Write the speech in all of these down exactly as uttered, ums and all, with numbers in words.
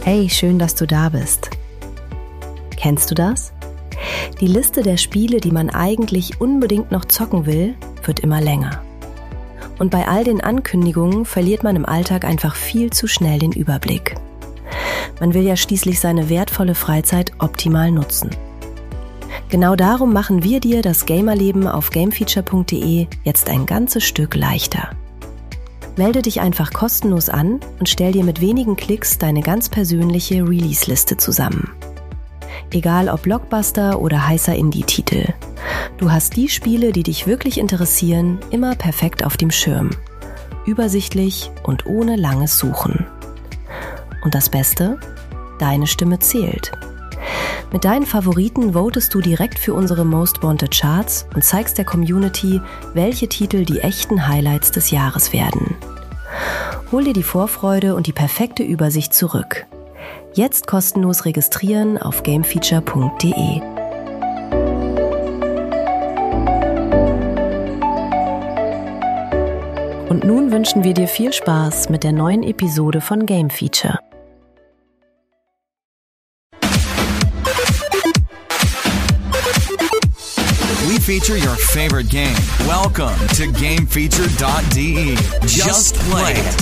Hey, schön, dass du da bist. Kennst du das? Die Liste der Spiele, die man eigentlich unbedingt noch zocken will, wird immer länger. Und bei all den Ankündigungen verliert man im Alltag einfach viel zu schnell den Überblick. Man will ja schließlich seine wertvolle Freizeit optimal nutzen. Genau darum machen wir dir das Gamerleben auf gamefeature punkt de jetzt ein ganzes Stück leichter. Melde dich einfach kostenlos an und stell dir mit wenigen Klicks deine ganz persönliche Release-Liste zusammen. Egal ob Blockbuster oder heißer Indie-Titel. Du hast die Spiele, die dich wirklich interessieren, immer perfekt auf dem Schirm. Übersichtlich und ohne langes Suchen. Und das Beste? Deine Stimme zählt. Mit deinen Favoriten votest du direkt für unsere Most Wanted Charts und zeigst der Community, welche Titel die echten Highlights des Jahres werden. Hol dir die Vorfreude und die perfekte Übersicht zurück. Jetzt kostenlos registrieren auf gamefeature punkt de. Und nun wünschen wir dir viel Spaß mit der neuen Episode von Game Feature. We feature your favorite game. Welcome to game feature dot de. Just play it.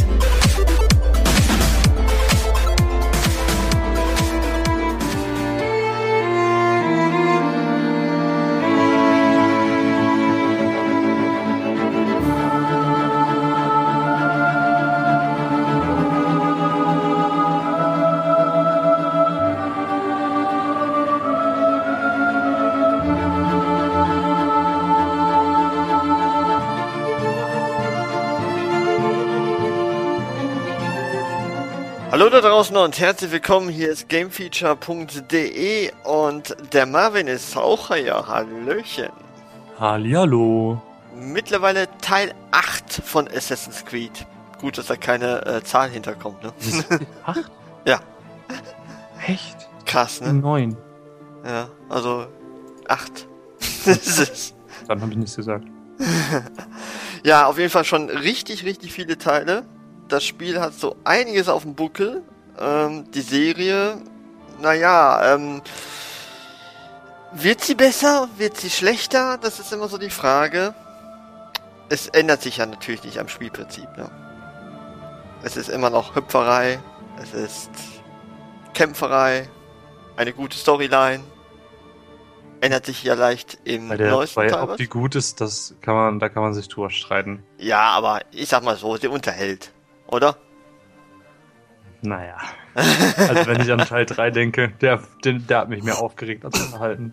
Hallo da draußen und herzlich willkommen, hier ist game feature punkt de und der Marvin ist auch hier, hallöchen. Hallihallo. Mittlerweile Teil acht von Assassin's Creed. Gut, dass da keine äh, Zahl hinterkommt, ne? acht? Ja. Echt? Krass, ne? neun. Ja, also acht. Dann habe ich nichts gesagt. Ja, auf jeden Fall schon richtig, richtig viele Teile. Das Spiel hat so einiges auf dem Buckel. Ähm, die Serie, naja, ähm, wird sie besser? Wird sie schlechter? Das ist immer so die Frage. Es ändert sich ja natürlich nicht am Spielprinzip, ne? Es ist immer noch Hüpferei, es ist Kämpferei, eine gute Storyline. Ändert sich ja leicht im Weil der neuesten zwei, Teil. ob was? die gut ist, das kann man, da kann man sich drüber streiten. Ja, aber ich sag mal so, sie unterhält. Oder? Naja. Also wenn ich an Teil drei denke, der, der, der hat mich mehr aufgeregt als unterhalten.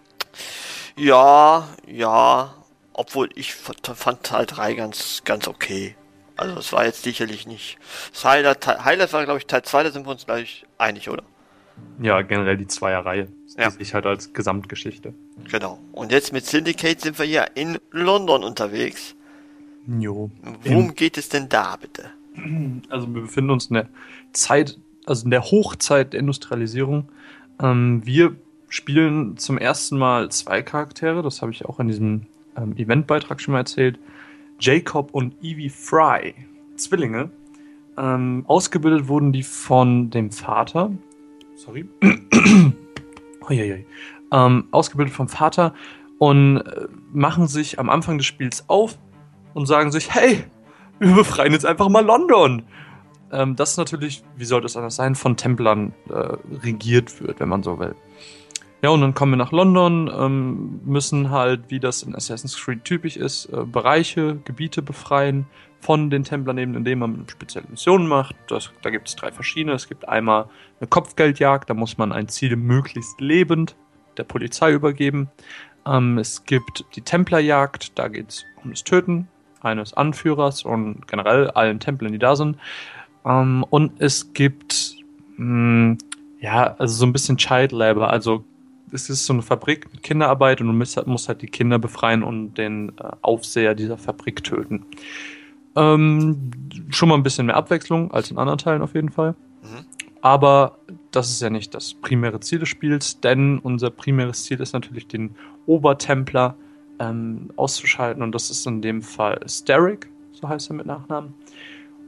Ja, ja. Obwohl ich fand Teil drei ganz, ganz okay. Also es war jetzt sicherlich nicht. Das Highlight, Highlight war, glaube ich, Teil zwei, da sind wir uns gleich einig, oder? Ja, generell die Zweierreihe. Ja. Das sehe ich halt als Gesamtgeschichte. Genau. Und jetzt mit Syndicate sind wir hier in London unterwegs. Jo. Worum geht es denn da, bitte? Also wir befinden uns in der Zeit, also in der Hochzeit der Industrialisierung. Ähm, wir spielen zum ersten Mal zwei Charaktere, das habe ich auch in diesem ähm, Eventbeitrag schon mal erzählt. Jacob und Evie Fry, Zwillinge. Ähm, ausgebildet wurden die von dem Vater. Sorry. Uiuiui. Ähm, ausgebildet vom Vater und äh, machen sich am Anfang des Spiels auf und sagen sich, hey, wir befreien jetzt einfach mal London. Ähm, das natürlich, wie soll das anders sein, von Templern äh, regiert wird, wenn man so will. Ja, und dann kommen wir nach London, ähm, müssen halt, wie das in Assassin's Creed typisch ist, äh, Bereiche, Gebiete befreien von den Templern, eben indem man spezielle Missionen macht. Das, da gibt es drei verschiedene. Es gibt einmal eine Kopfgeldjagd, da muss man ein Ziel möglichst lebend der Polizei übergeben. Ähm, es gibt die Templerjagd, da geht es um das Töten eines Anführers und generell allen Templern, die da sind. Ähm, und es gibt mh, ja, also so ein bisschen Child Labor, also es ist so eine Fabrik mit Kinderarbeit und du musst halt, musst halt die Kinder befreien und den äh, Aufseher dieser Fabrik töten. Ähm, schon mal ein bisschen mehr Abwechslung als in anderen Teilen auf jeden Fall. Mhm. Aber das ist ja nicht das primäre Ziel des Spiels, denn unser primäres Ziel ist natürlich, den Obertempler ähm, auszuschalten und das ist in dem Fall Starrick, so heißt er mit Nachnamen.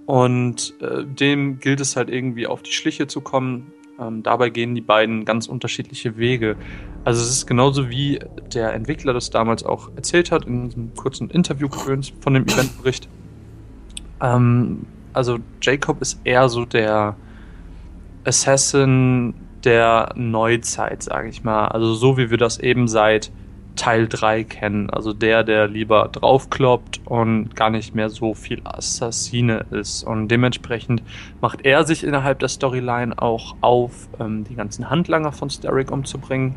Und äh, dem gilt es halt irgendwie auf die Schliche zu kommen. Ähm, dabei gehen die beiden ganz unterschiedliche Wege. Also es ist genauso wie der Entwickler das damals auch erzählt hat, in diesem kurzen Interview von dem Eventbericht. Ähm, also Jacob ist eher so der Assassin der Neuzeit, sage ich mal. Also so wie wir das eben seit Teil drei kennen. Also der, der lieber draufkloppt und gar nicht mehr so viel Assassine ist. Und dementsprechend macht er sich innerhalb der Storyline auch auf, ähm, die ganzen Handlanger von Starrick umzubringen.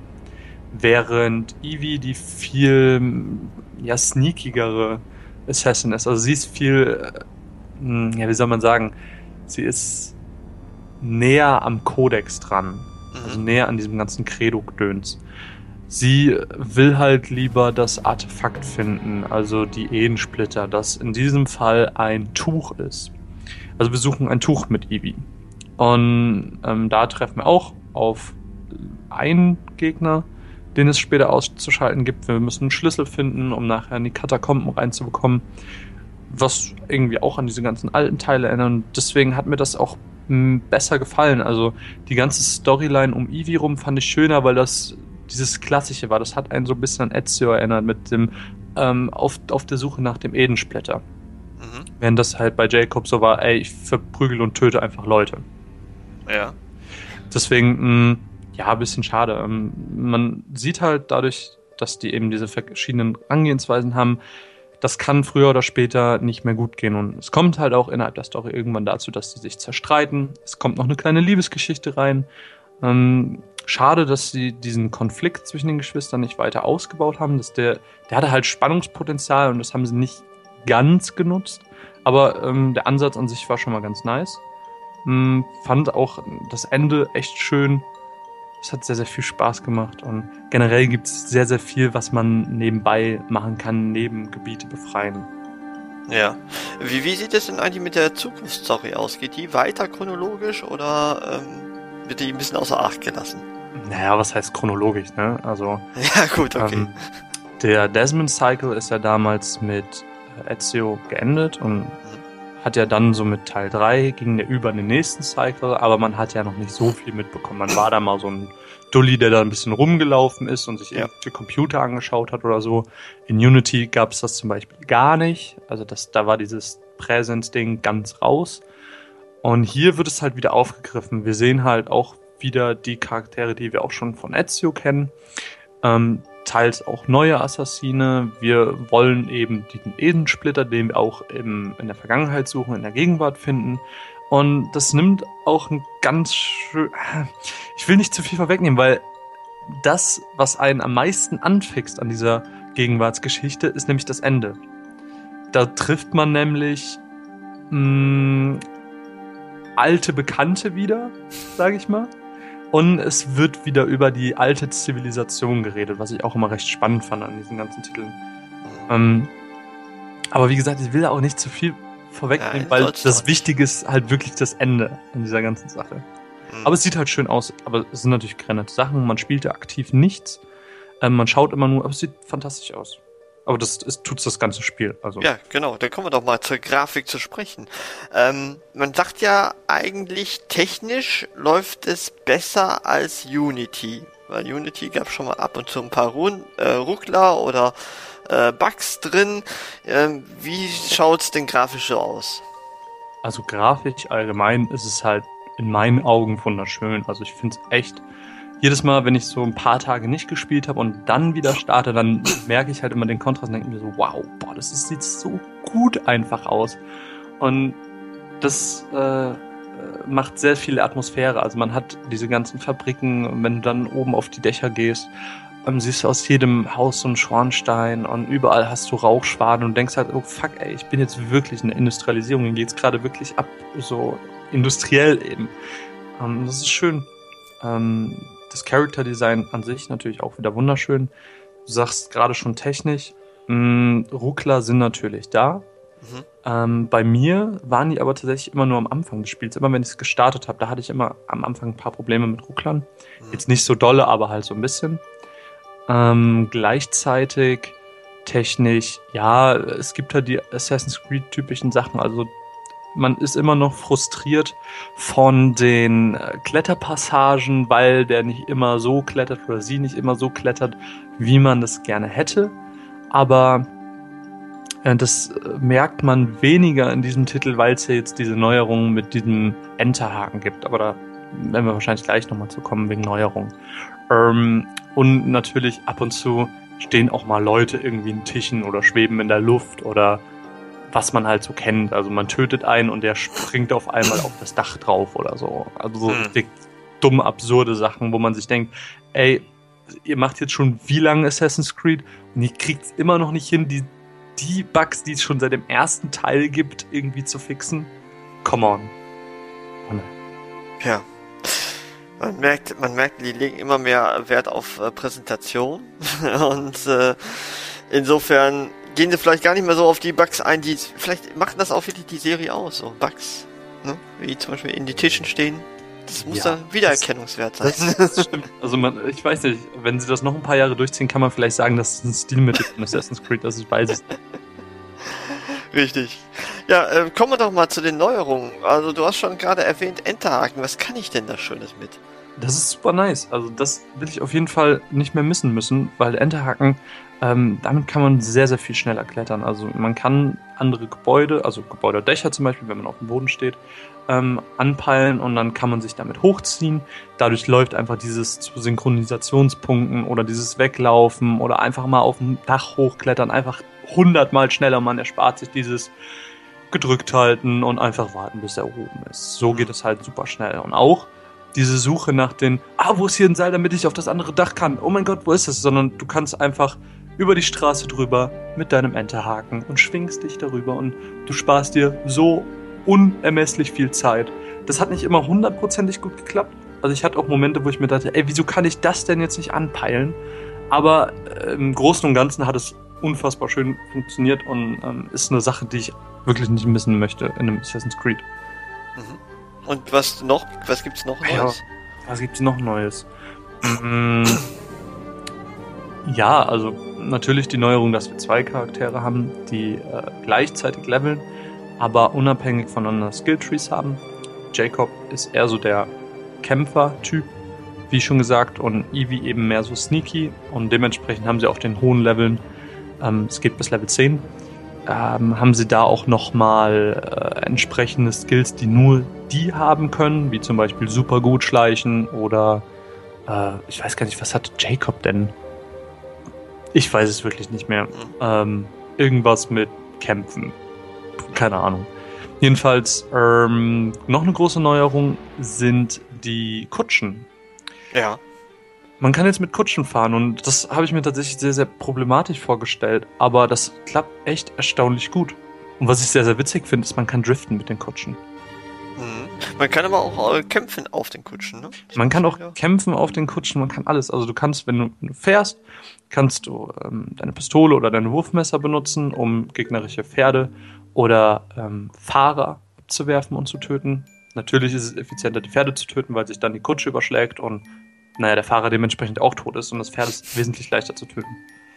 Während Evie die viel ja, sneakigere Assassin ist. Also sie ist viel, äh, ja, wie soll man sagen, sie ist näher am Kodex dran. Also näher an diesem ganzen Credo-Gedöns. Sie will halt lieber das Artefakt finden, also die Edensplitter, das in diesem Fall ein Tuch ist. Also wir suchen ein Tuch mit Evie. Und ähm, da treffen wir auch auf einen Gegner, den es später auszuschalten gibt. Wir müssen einen Schlüssel finden, um nachher in die Katakomben reinzubekommen. Was irgendwie auch an diese ganzen alten Teile erinnert. Und deswegen hat mir das auch mh, besser gefallen. Also die ganze Storyline um Evie rum fand ich schöner, weil das dieses Klassische war. Das hat einen so ein bisschen an Ezio erinnert mit dem ähm, auf, auf der Suche nach dem Edensplitter. Mhm. Während das halt bei Jacob so war, ey, ich verprügel und töte einfach Leute. Ja. Deswegen, mh, ja, ein bisschen schade. Ähm, man sieht halt dadurch, dass die eben diese verschiedenen Angehensweisen haben, das kann früher oder später nicht mehr gut gehen. Und es kommt halt auch innerhalb der Story irgendwann dazu, dass die sich zerstreiten. Es kommt noch eine kleine Liebesgeschichte rein. Ähm, schade, dass sie diesen Konflikt zwischen den Geschwistern nicht weiter ausgebaut haben. Dass der, der hatte halt Spannungspotenzial und das haben sie nicht ganz genutzt. Aber ähm, der Ansatz an sich war schon mal ganz nice. Ähm, fand auch das Ende echt schön. Es hat sehr, sehr viel Spaß gemacht und generell gibt es sehr, sehr viel, was man nebenbei machen kann, neben Gebiete befreien. Ja. Wie, wie sieht es denn eigentlich mit der Zukunftsstory aus? Geht die weiter chronologisch oder ähm, wird die ein bisschen außer Acht gelassen? Naja, was heißt chronologisch, ne? Also, ja, gut, okay. Ähm, der Desmond Cycle ist ja damals mit Ezio geendet und mhm. hat ja dann so mit Teil drei ging der über in den nächsten Cycle, aber man hat ja noch nicht so viel mitbekommen. Man war da mal so ein Dulli, der da ein bisschen rumgelaufen ist und sich ja. die Computer angeschaut hat oder so. In Unity gab es das zum Beispiel gar nicht. Also das, da war dieses Präsenz-Ding ganz raus. Und hier wird es halt wieder aufgegriffen. Wir sehen halt auch wieder die Charaktere, die wir auch schon von Ezio kennen. Ähm, teils auch neue Assassine. Wir wollen eben diesen Edensplitter, den wir auch im, in der Vergangenheit suchen, in der Gegenwart finden. Und das nimmt auch ein ganz schön... Ich will nicht zu viel vorwegnehmen, weil das, was einen am meisten anfixt an dieser Gegenwartsgeschichte, ist nämlich das Ende. Da trifft man nämlich mh, alte Bekannte wieder, sage ich mal. Und es wird wieder über die alte Zivilisation geredet, was ich auch immer recht spannend fand an diesen ganzen Titeln. Ähm, aber wie gesagt, ich will da auch nicht zu viel vorwegnehmen, ja, weil das Wichtige ist halt wirklich das Ende an dieser ganzen Sache. Mhm. Aber es sieht halt schön aus. Aber es sind natürlich getrennte Sachen. Man spielt da aktiv nichts. Ähm, man schaut immer nur, aber es sieht fantastisch aus. Aber das ist, tut's das ganze Spiel. Also. Ja, genau. Dann kommen wir doch mal zur Grafik zu sprechen. Ähm, man sagt ja eigentlich, technisch läuft es besser als Unity. Weil Unity gab schon mal ab und zu ein paar Run- äh, Ruckler oder äh, Bugs drin. Ähm, wie schaut's denn grafisch so aus? Also grafisch allgemein ist es halt in meinen Augen wunderschön. Also ich finde es echt... Jedes Mal, wenn ich so ein paar Tage nicht gespielt habe und dann wieder starte, dann merke ich halt immer den Kontrast und denke mir so, wow, boah, das ist, sieht so gut einfach aus. Und das äh, macht sehr viel Atmosphäre. Also man hat diese ganzen Fabriken und wenn du dann oben auf die Dächer gehst, ähm, siehst du aus jedem Haus so einen Schornstein und überall hast du Rauchschwaden und denkst halt, oh fuck, ey, ich bin jetzt wirklich in der Industrialisierung, mir geht's gerade wirklich ab, so industriell eben. Ähm, das ist schön. Ähm, Das Character Design an sich natürlich auch wieder wunderschön. Du sagst gerade schon technisch. Mh, Ruckler sind natürlich da. Mhm. Ähm, bei mir waren die aber tatsächlich immer nur am Anfang des Spiels. Immer wenn ich es gestartet habe, da hatte ich immer am Anfang ein paar Probleme mit Rucklern. Mhm. Jetzt nicht so dolle, aber halt so ein bisschen. Ähm, gleichzeitig technisch, ja, es gibt halt die Assassin's Creed typischen Sachen. Also man ist immer noch frustriert von den äh, Kletterpassagen, weil der nicht immer so klettert oder sie nicht immer so klettert, wie man das gerne hätte. Aber äh, das äh, merkt man weniger in diesem Titel, weil es ja jetzt diese Neuerungen mit diesem Enterhaken gibt. Aber da werden wir wahrscheinlich gleich nochmal zu kommen wegen Neuerungen. Ähm, und natürlich ab und zu stehen auch mal Leute irgendwie in Tischen oder schweben in der Luft oder was man halt so kennt. Also man tötet einen und der springt auf einmal auf das Dach drauf oder so. Also so richtig dumm, absurde Sachen, wo man sich denkt, ey, ihr macht jetzt schon wie lange Assassin's Creed und ihr kriegt es immer noch nicht hin, die, die Bugs, die es schon seit dem ersten Teil gibt, irgendwie zu fixen. Come on. Oh nein. Ja. Man merkt, man merkt, die legen immer mehr Wert auf äh, Präsentation und äh, insofern gehen sie vielleicht gar nicht mehr so auf die Bugs ein, die vielleicht machen das auch wirklich die Serie aus, so Bugs, ne? Wie zum Beispiel in die Tischen stehen. Das muss ja, dann Wiedererkennungswert sein. Das, das stimmt. Also man, ich weiß nicht, wenn sie das noch ein paar Jahre durchziehen, kann man vielleicht sagen, das ist ein Stilmittel von Assassin's Creed, das ich weiß es. Richtig. Ja, äh, kommen wir doch mal zu den Neuerungen. Also du hast schon gerade erwähnt, Enterhaken. Was kann ich denn da Schönes mit? Das ist super nice. Also das will ich auf jeden Fall nicht mehr missen müssen, weil Enterhaken, ähm, damit kann man sehr, sehr viel schneller klettern. Also man kann andere Gebäude, also Gebäudedächer zum Beispiel, wenn man auf dem Boden steht, ähm, anpeilen und dann kann man sich damit hochziehen. Dadurch läuft einfach dieses zu Synchronisationspunkten oder dieses Weglaufen oder einfach mal auf dem Dach hochklettern einfach hundertmal schneller. Man erspart sich dieses gedrückt halten und einfach warten, bis er oben ist. So geht es halt super schnell. Und auch diese Suche nach den, ah, wo ist hier ein Seil, damit ich auf das andere Dach kann? Oh mein Gott, wo ist es? Sondern du kannst einfach über die Straße drüber mit deinem Enterhaken und schwingst dich darüber und du sparst dir so unermesslich viel Zeit. Das hat nicht immer hundertprozentig gut geklappt. Also ich hatte auch Momente, wo ich mir dachte, ey, wieso kann ich das denn jetzt nicht anpeilen? Aber äh, im Großen und Ganzen hat es unfassbar schön funktioniert und ähm, ist eine Sache, die ich wirklich nicht missen möchte in einem Assassin's Creed. Mhm. Und was noch? Was gibt's noch Neues? Ja, was gibt's noch Neues? Ja, also natürlich die Neuerung, dass wir zwei Charaktere haben, die äh, gleichzeitig leveln, aber unabhängig voneinander Skilltrees haben. Jacob ist eher so der Kämpfer-Typ, wie schon gesagt, und Evie eben mehr so sneaky und dementsprechend haben sie auf den hohen Leveln, ähm, es geht bis Level zehn, ähm, haben sie da auch nochmal äh, entsprechende Skills, die nur die haben können, wie zum Beispiel super gut schleichen oder äh, ich weiß gar nicht, was hat Jacob denn? Ich weiß es wirklich nicht mehr. Ähm, irgendwas mit Kämpfen. Keine Ahnung. Jedenfalls, ähm, noch eine große Neuerung sind die Kutschen. Ja. Man kann jetzt mit Kutschen fahren und das habe ich mir tatsächlich sehr, sehr problematisch vorgestellt, aber das klappt echt erstaunlich gut. Und was ich sehr, sehr witzig finde, ist, man kann driften mit den Kutschen. Mhm. Man kann aber auch äh, kämpfen auf den Kutschen, ne? Das man kann auch ja. kämpfen auf den Kutschen, man kann alles. Also du kannst, wenn du, wenn du fährst, kannst du ähm, deine Pistole oder dein Wurfmesser benutzen, um gegnerische Pferde oder ähm, Fahrer abzuwerfen und zu töten. Natürlich ist es effizienter, die Pferde zu töten, weil sich dann die Kutsche überschlägt und naja, der Fahrer dementsprechend auch tot ist und das Pferd ist wesentlich leichter zu töten.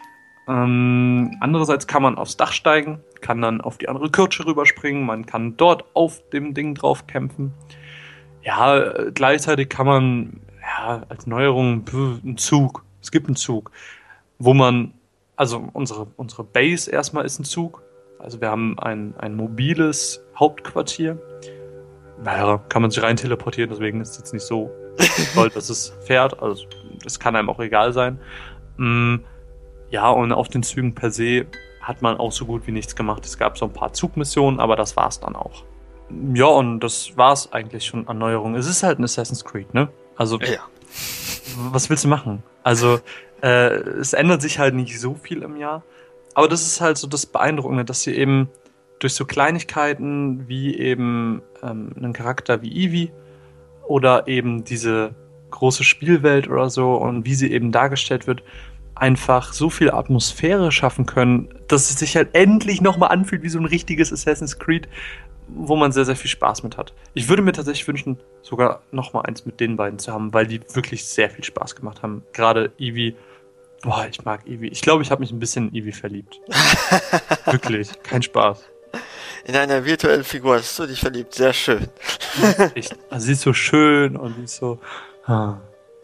Ähm, andererseits kann man aufs Dach steigen, kann dann auf die andere Kutsche rüberspringen, man kann dort auf dem Ding drauf kämpfen. Ja, äh, gleichzeitig kann man, ja, als Neuerung, einen Zug, es gibt einen Zug, wo man, also unsere, unsere Base erstmal ist ein Zug, also wir haben ein, ein mobiles Hauptquartier. Naja, kann man sich rein teleportieren, deswegen ist es jetzt nicht so toll, dass es fährt. Also das kann einem auch egal sein. Ja, und auf den Zügen per se hat man auch so gut wie nichts gemacht. Es gab so ein paar Zugmissionen, aber das war's dann auch. Ja, und das war's eigentlich schon an Neuerungen. Es ist halt ein Assassin's Creed, ne? Also, ja. Was willst du machen? Also, äh, es ändert sich halt nicht so viel im Jahr. Aber das ist halt so das Beeindruckende, dass sie eben durch so Kleinigkeiten wie eben ähm, einen Charakter wie Evie oder eben diese große Spielwelt oder so und wie sie eben dargestellt wird, einfach so viel Atmosphäre schaffen können, dass es sich halt endlich nochmal anfühlt wie so ein richtiges Assassin's Creed, wo man sehr, sehr viel Spaß mit hat. Ich würde mir tatsächlich wünschen, sogar nochmal eins mit den beiden zu haben, weil die wirklich sehr viel Spaß gemacht haben. Gerade Evie, boah, ich mag Evie. Ich glaube, ich habe mich ein bisschen in Evie verliebt. Wirklich, kein Spaß. in einer virtuellen Figur hast du dich verliebt. Sehr schön. Echt, also sie ist so schön und sie ist so... Ah.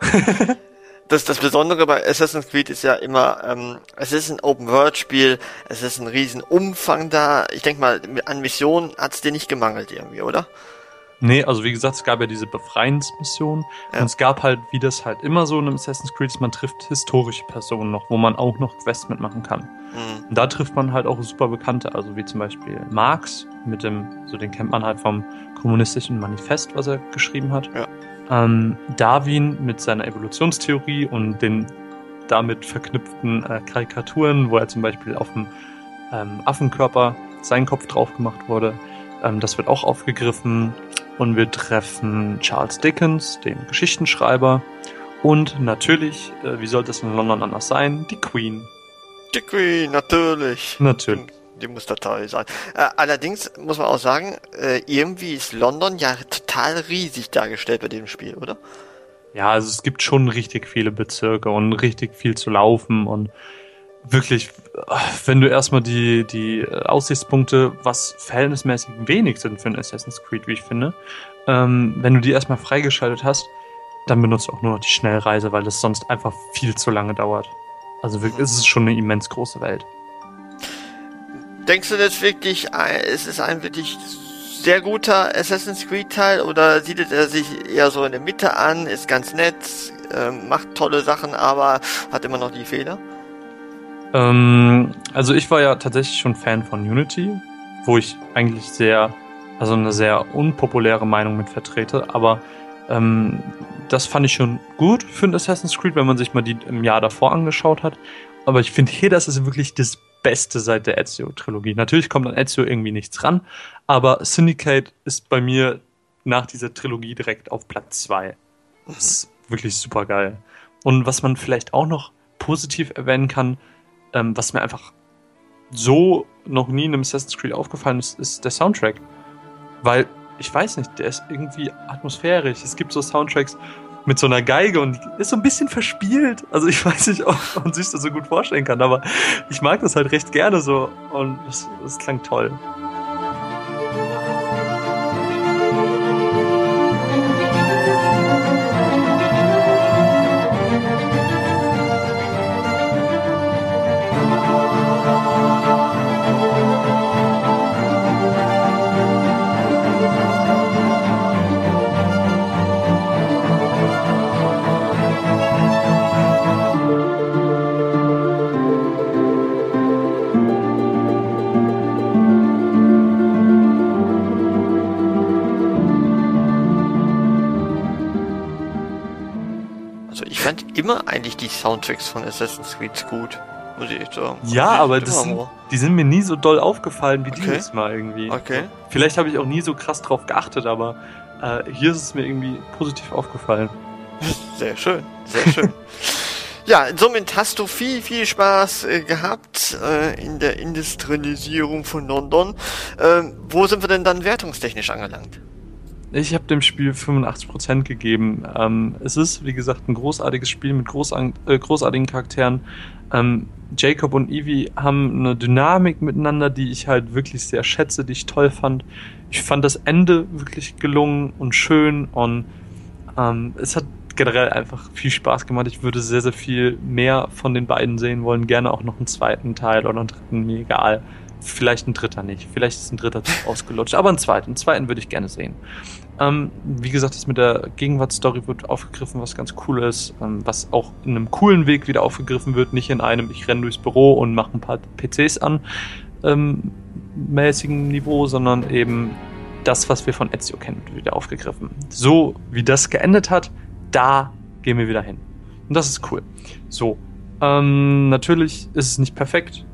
Das, das Besondere bei Assassin's Creed ist ja immer, ähm, es ist ein Open-World-Spiel, es ist ein riesen Umfang da. Ich denke mal, an Missionen hat es dir nicht gemangelt irgendwie, oder? Nee, also wie gesagt, es gab ja diese Befreiensmission ja. und es gab halt, wie das halt immer so in einem Assassin's Creed ist, man trifft historische Personen noch, wo man auch noch Quests mitmachen kann. Mhm. Und da trifft man halt auch super Bekannte, also wie zum Beispiel Marx, mit dem, so den kennt man halt vom kommunistischen Manifest, was er geschrieben hat. Ja. Ähm, Darwin mit seiner Evolutionstheorie und den damit verknüpften äh, Karikaturen, wo er zum Beispiel auf dem ähm, Affenkörper sein Kopf drauf gemacht wurde. Ähm, das wird auch aufgegriffen. Und wir treffen Charles Dickens, den Geschichtenschreiber. Und natürlich, äh, wie sollte es in London anders sein, die Queen. Die Queen, natürlich. Natürlich. Die muss da toll sein. Äh, allerdings muss man auch sagen, äh, irgendwie ist London ja total riesig dargestellt bei dem Spiel, oder? Ja, also es gibt schon richtig viele Bezirke und richtig viel zu laufen und wirklich, wenn du erstmal die, die Aussichtspunkte, was verhältnismäßig wenig sind für ein Assassin's Creed, wie ich finde, ähm, wenn du die erstmal freigeschaltet hast, dann benutzt du auch nur noch die Schnellreise, weil das sonst einfach viel zu lange dauert. Also wirklich, es ist schon eine immens große Welt. Denkst du das wirklich, es ist ein wirklich sehr guter Assassin's Creed Teil oder siedelt er sich eher so in der Mitte an, ist ganz nett, äh, macht tolle Sachen, aber hat immer noch die Fehler? Ähm, also ich war ja tatsächlich schon Fan von Unity, wo ich eigentlich sehr, also eine sehr unpopuläre Meinung mit vertrete, aber ähm, das fand ich schon gut für ein Assassin's Creed, wenn man sich mal die im Jahr davor angeschaut hat. Aber ich finde hier, das ist wirklich das Beste seit der Ezio-Trilogie. Natürlich kommt an Ezio irgendwie nichts ran, aber Syndicate ist bei mir nach dieser Trilogie direkt auf Platz zwei. Das ist wirklich super geil. Und was man vielleicht auch noch positiv erwähnen kann, ähm, was mir einfach so noch nie in einem Assassin's Creed aufgefallen ist, ist der Soundtrack. Weil, ich weiß nicht, der ist irgendwie atmosphärisch. Es gibt so Soundtracks mit so einer Geige und die ist so ein bisschen verspielt. Also ich weiß nicht, ob man sich das so gut vorstellen kann, aber ich mag das halt recht gerne so und das, das klang toll. Immer eigentlich die Soundtracks von Assassin's Creed gut, muss ich echt sagen. Ja, also aber das sind, die sind mir nie so doll aufgefallen wie okay. dieses Mal irgendwie. Okay. Vielleicht habe ich auch nie so krass drauf geachtet, aber äh, hier ist es mir irgendwie positiv aufgefallen. Sehr schön, sehr schön. Ja, somit hast du viel, viel Spaß äh, gehabt äh, in der Industrialisierung von London. Äh, wo sind wir denn dann wertungstechnisch angelangt? Ich habe dem Spiel fünfundachtzig Prozent gegeben. Ähm, es ist, wie gesagt, ein großartiges Spiel mit großartigen, äh, großartigen Charakteren. Ähm, Jacob und Evie haben eine Dynamik miteinander, die ich halt wirklich sehr schätze, die ich toll fand. Ich fand das Ende wirklich gelungen und schön und ähm, es hat generell einfach viel Spaß gemacht. Ich würde sehr, sehr viel mehr von den beiden sehen wollen. Gerne auch noch einen zweiten Teil oder einen dritten, mir egal. Vielleicht ein dritter nicht. Vielleicht ist ein dritter zu ausgelutscht. Aber einen zweiten. Einen zweiten würde ich gerne sehen. Ähm, wie gesagt, das mit der Gegenwartsstory wird aufgegriffen, was ganz cool ist. Ähm, was auch in einem coolen Weg wieder aufgegriffen wird. Nicht in einem, ich renne durchs Büro und mache ein paar P Cs an, ähm, mäßigen Niveau, sondern eben das, was wir von Ezio kennen, wird wieder aufgegriffen. So wie das geendet hat, da gehen wir wieder hin. Und das ist cool. So. Ähm, natürlich ist es nicht perfekt.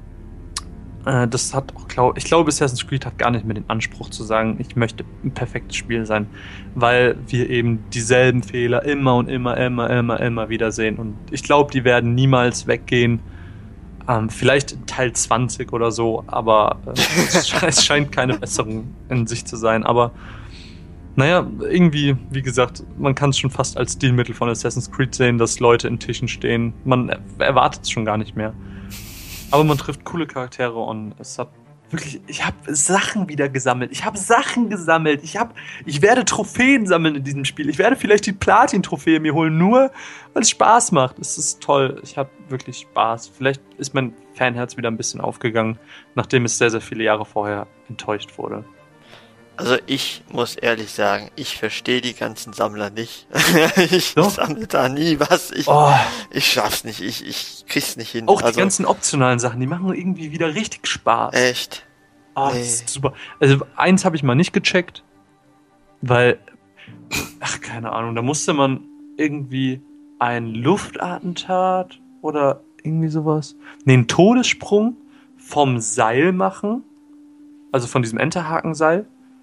Das hat auch, glaub, ich glaube, Assassin's Creed hat gar nicht mehr den Anspruch zu sagen, ich möchte ein perfektes Spiel sein, weil wir eben dieselben Fehler immer und immer, immer, immer, immer wieder sehen. Und ich glaube, die werden niemals weggehen. Ähm, vielleicht in Teil zwanzig oder so, aber äh, es scheint keine Besserung in sich zu sein. Aber naja, irgendwie, wie gesagt, man kann es schon fast als Stilmittel von Assassin's Creed sehen, dass Leute in Tischen stehen. Man erwartet es schon gar nicht mehr. Aber man trifft coole Charaktere und es hat wirklich, ich habe Sachen wieder gesammelt. Ich habe Sachen gesammelt. Ich habe, ich werde Trophäen sammeln in diesem Spiel. Ich werde vielleicht die Platin-Trophäe mir holen, nur weil es Spaß macht. Es ist toll. Ich habe wirklich Spaß. Vielleicht ist mein Fanherz wieder ein bisschen aufgegangen, nachdem es sehr, sehr viele Jahre vorher enttäuscht wurde. Also ich muss ehrlich sagen, ich verstehe die ganzen Sammler nicht. ich so? sammle da nie was. Ich, oh. ich schaff's nicht. Ich, ich krieg's nicht hin. Auch also, die ganzen optionalen Sachen, die machen irgendwie wieder richtig Spaß. Echt? Oh, nee. Das ist super. Also eins habe ich mal nicht gecheckt, weil, ach keine Ahnung, da musste man irgendwie ein Luftattentat oder irgendwie sowas, nee, einen Todessprung vom Seil machen, also von diesem Enterhakenseil.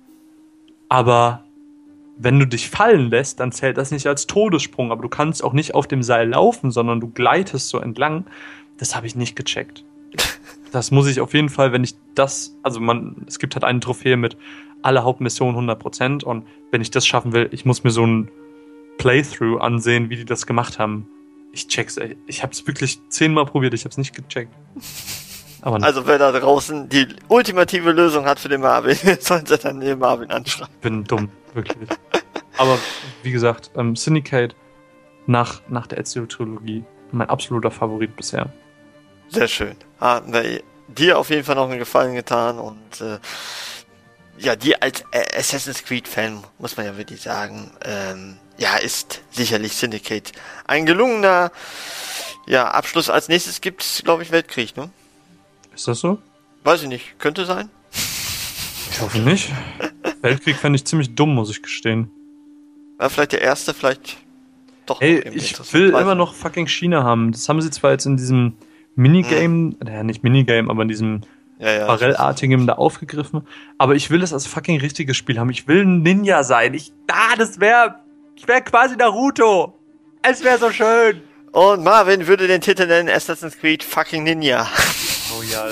Aber wenn du dich fallen lässt, dann zählt das nicht als Todessprung. Aber du kannst auch nicht auf dem Seil laufen, sondern du gleitest so entlang. Das habe ich nicht gecheckt. Das muss ich auf jeden Fall, wenn ich das... Also man, es gibt halt eine Trophäe mit alle Hauptmissionen hundert Prozent. Und wenn ich das schaffen will, ich muss mir so ein Playthrough ansehen, wie die das gemacht haben. Ich check's. Ich habe es wirklich zehnmal probiert. Ich habe es nicht gecheckt. Aber also wer da draußen die ultimative Lösung hat für den Marvin, sollte dann den Marvin anschreiben. Ich bin dumm, wirklich. Aber wie gesagt, ähm, Syndicate nach, nach der Ezio-Trilogie mein absoluter Favorit bisher. Sehr schön. Haben wir dir auf jeden Fall noch einen Gefallen getan und äh, ja, dir als äh, Assassin's Creed-Fan, muss man ja wirklich sagen, ähm, ja, ist sicherlich Syndicate ein gelungener ja, Abschluss. Als nächstes gibt's, glaube ich, Weltkrieg, ne? Ist das so? Weiß ich nicht. Könnte sein. Ich hoffe nicht. Weltkrieg fände ich ziemlich dumm, muss ich gestehen. Ja, vielleicht der erste, vielleicht doch. Ey, ich will immer noch fucking China haben. Das haben sie zwar jetzt in diesem Minigame, hm. naja, nicht Minigame, aber in diesem ja, ja, Barrel-artigem da aufgegriffen. Aber ich will das als fucking richtiges Spiel haben. Ich will ein Ninja sein. Ich, ah, das wäre, ich wäre quasi Naruto. Es wäre so schön. Und Marvin würde den Titel nennen Assassin's Creed fucking Ninja. Oh ja.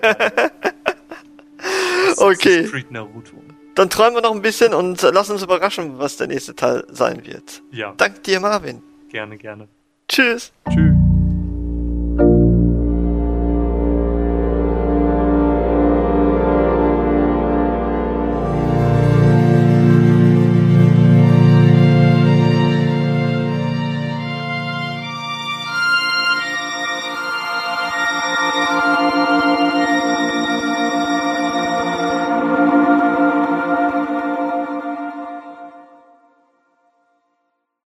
Okay. Creed Naruto. Dann träumen wir noch ein bisschen und lass uns überraschen, was der nächste Teil sein wird. Ja. Dank dir, Marvin. Gerne, gerne. Tschüss. Tschüss.